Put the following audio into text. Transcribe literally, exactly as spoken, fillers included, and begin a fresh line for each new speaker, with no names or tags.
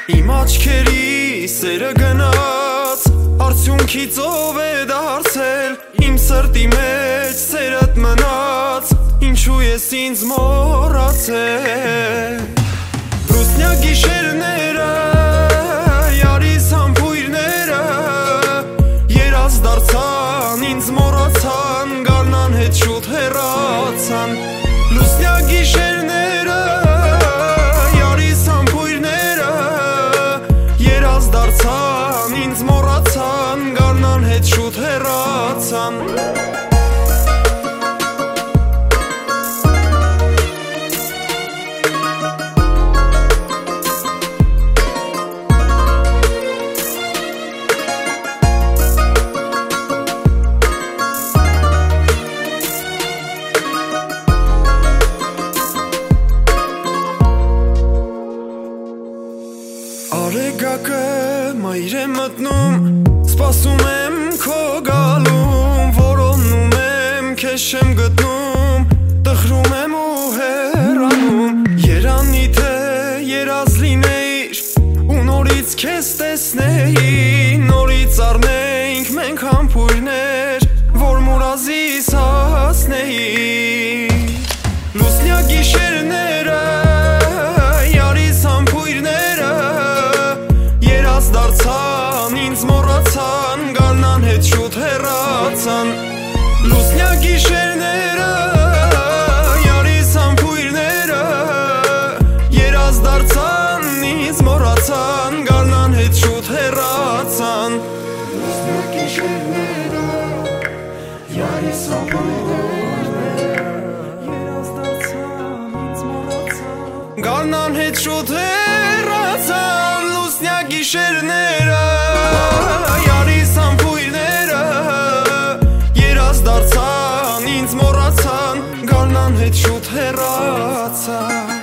Իմ աչքերի սերը գնաց, արդյունքի ծով է դարձել, իմ սրտի մեջ սերդ մնաց, ինչու ես ինձ մոռացել։ Ռուսնյա գիշերները, յարիս համբույրները, երազ դարձան, ինձ մոռացան, գարնան հետ շուտ հեռացան։ Լուսնյա գիշերները, յարիս համբույրները, երազ դարձան, ինձ մոռացան, գարնան հետ շուտ հեռացան։ Արեգակը մայր է մտնում, սպասում եմ քո գալուն, որոնում եմ, քեզ չեմ գտնում, տխրում եմ ու հեռանում։ Երանի թե երազ լինեիր, ու նորից քեզ տեսնեի, նորից առնեինք մենք համբույրներ, որ մուրազիս հասնեի։ Լուսնյա գիշերները, դարձան, ինձ մոռացան, գարնան հետ շուտ հեռացան։ Լուսնյա գիշերները, յարիս համբույրները, երազ դարձան, ինձ մոռացան, գարնան հետ շուտ հեռացան։ Լուսնյա գիշերները, յարիս համբույրները, երազ դարձան, ինձ մոռացան, գարնան հետ շուտ հեռացան։ Լուսնյա գիշերները, յարիս համբույրները, երազ դարձան, ինձ մոռացան, գարնան հետ շուտ հեռացան։